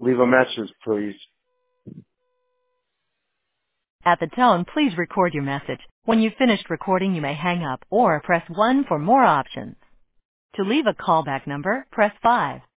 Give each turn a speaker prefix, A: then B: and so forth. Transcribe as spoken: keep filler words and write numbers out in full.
A: Leave a message, please.
B: At the tone, please record your message. When you've finished recording, you may hang up or press one for more options. To leave a callback number, press five.